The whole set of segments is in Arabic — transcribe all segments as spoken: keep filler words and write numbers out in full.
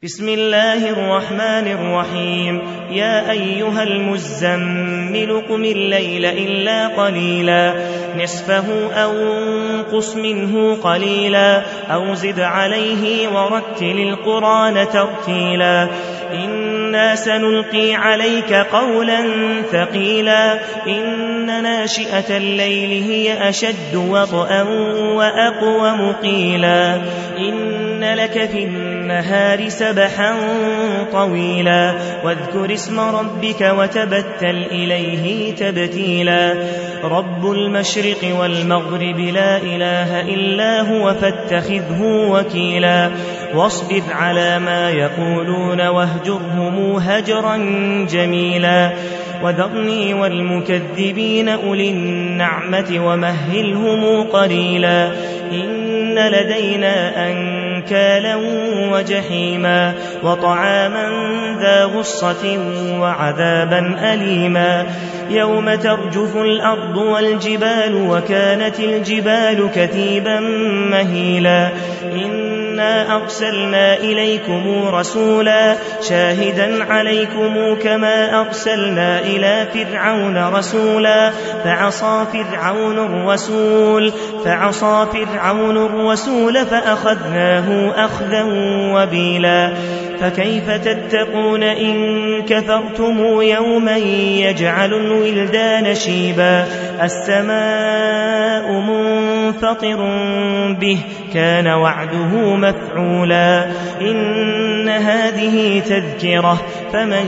بسم الله الرحمن الرحيم. يا أيها المزمل قم الليل إلا قليلا نصفه أو انقص منه قليلا أو زد عليه ورتل القرآن ترتيلا إنا سنلقي عليك قولا ثقيلا إن ناشئة الليل هي أشد وطئا وأقوم قيلا إن لك في النهار سبحا طويلا واذكر اسم ربك وتبتل إليه تبتيلا رب المشرق والمغرب لا إله إلا هو فاتخذه وكيلا واصبر على ما يقولون واهجرهم هجرا جميلا وذرني والمكذبين أولي النعمة ومهلهم قليلا إن لدينا أنكالا وجحيما وطعاما ذا غصة وعذابا أليما يوم ترجف الأرض والجبال وكانت الجبال كثيبا مهيلا إنا أرسلنا إليكم رسولا شاهدا عليكم كما أرسلنا إلى فرعون رسولا فعصى فرعون الرسول فعصى فرعون الرسول فأخذناه أخذا وبيلا فكيف تتقون إن كفرتم يوما يجعل الولدان شيبا السماء منفطر به كان وعده مفعولا إن هذه تذكرة فمن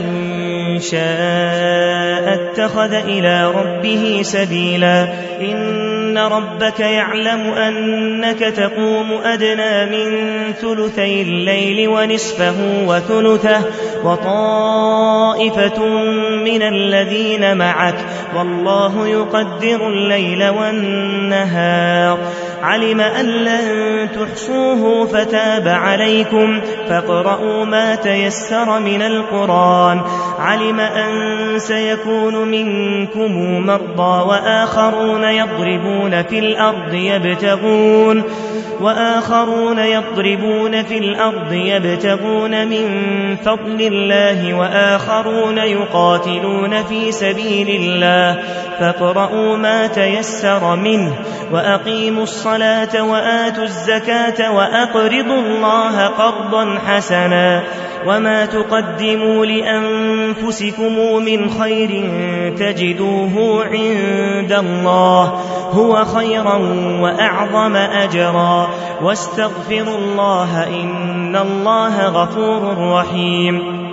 شاء اتخذ إلى ربه سبيلا إن ربك يعلم أنك تقوم أدنى من ثلثي الليل ونصفه وثلثه وطائفة من الذين معك والله يقدر الليل والنهار علم أن لن تحصوه فتاب عليكم فاقرؤوا ما تيسر من القرآن علم أن سيكون منكم مرضى وآخرون يضربون في الأرض يبتغون وآخرون يضربون في الأرض يبتغون من فضل الله وآخرون يقاتلون في سبيل الله فاقرؤوا ما تيسر منه وأقيموا الصلاة وآتوا الزكاة وأقرضوا الله قرضا حسنا وما تقدموا لأنفسكم من خير تجدوه عند الله هو خيرا وأعظم أجرا واستغفروا الله إن الله غفور رحيم